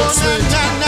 sweet.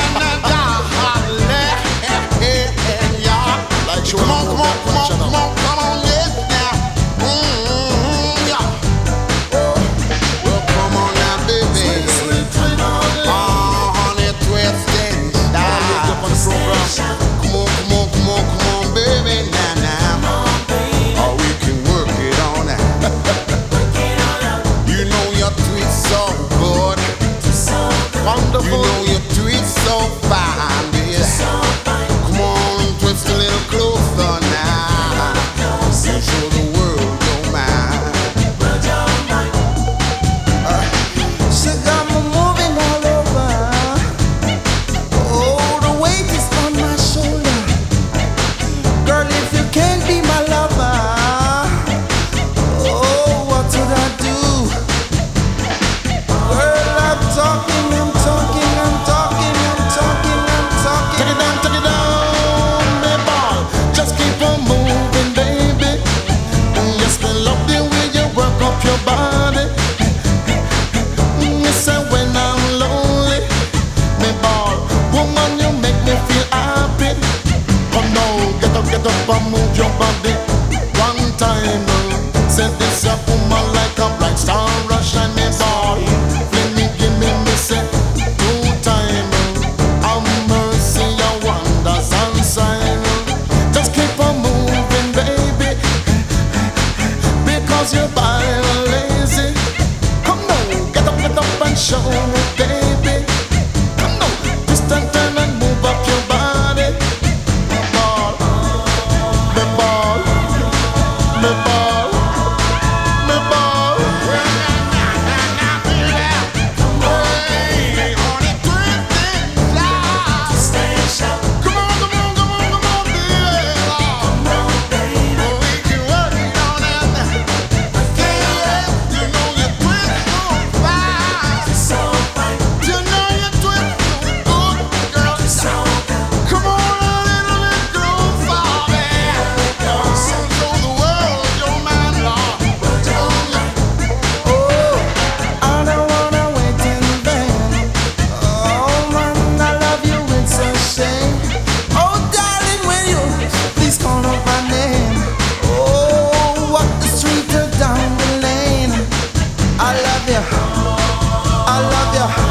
Like Come on, come on, come on, come on, come on, yes now. Yeah. Well, come on now, baby. Sweet, sweet, Oh, honey, twist and style. up on the program. Come on, come on, come on, come on, baby, now, now. Oh, we can work it on now. You know your tweet's so good. Wonderful. You know your tweet's so fine, baby. Come on, twist a little closer now. You show the world your mind. She got me moving all over. Oh, the weight is on my shoulder. Girl, if you can't be my lover, oh, what should I do? Girl, I'm talking, I'm talking, I'm talking, I'm talking, I'm talking. Take it down, me ball. Just keep on moving, baby. Yes, me love the way you work up your body. Me say when I'm lonely, me ball. Woman, you make me feel happy. Come now, get up and move your body. One time, say this a woman like a bright star, rush and me ball. Let me give me say two time. Have mercy, your wonders and sign. Just keep on moving, baby, because you're body lazy. Come on, get up and show me, baby. Come on, twist and turn and move up your body. Me ball, me ball, me ball, me ball. Oh, I don't wanna wait in vain. Oh man, I love you, it's a shame. Oh darling, will you please call up my name? Oh, what the street or down the lane. I love you, I love you.